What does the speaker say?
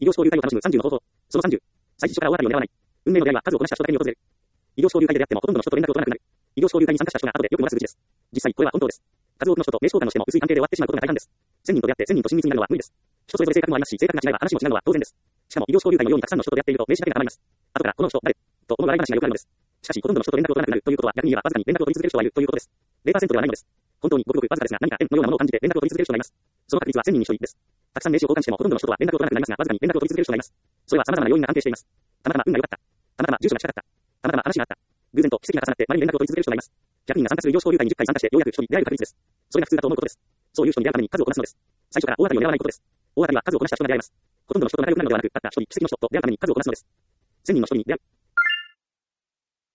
異業種交流会を楽しむ30の方法。その30。最初から大当たりを狙わない。運命の出会いは数をこなした人だけに訪れる。異業種交流会で出会ってもほとんどの人と連絡を取らなくなる。異業種交流会に参加した人が後でよく漏らす愚痴です。実際、これは本当です。数多くの人と名刺交換をしても薄い関係で終わってしまうことが大半です。1000人と出会って1000人と親密になるのは無理です。人それぞれ性格もありますし、性格が違えば話も違うのは当然です。しかも異業種交流会のようにたくさんの人と出会っていると名刺だけが余ります。後からこの人誰と思う笑い話がよくあるのです。しかしほとんどの人と連絡を取らなくなるということは逆に言えばわずかに連絡を取り続ける人がいるということです。0% ではないのです。本当にごくごくわずかですが何か縁のようなものを感じて連絡を取り続ける人がいます。その確率は1000人に1人です。たくさん名刺を交換してもほとんどの人とは連絡を取らなくなりますがわずかに連絡を取り続ける人がいます。それは様々な要因が関係しています。たまたま運が良かった。たまたま住所が近かった。たまたま話があった。偶然と奇跡が重なってまれに連絡を取り続ける人がいます。100人が参加する異業種交流会に10回参加してようやく1人に出会える確率です。それが普通だと思うことです。そういう人に出会うために数をこなすのです。最初から大当たりを狙わないことです。大当たりは数をこなした人が出会えます。ほとんどの人と仲良くなるのではなく、たった1人奇跡の人と出会うために数をこなすのです。1000人の人に出会う。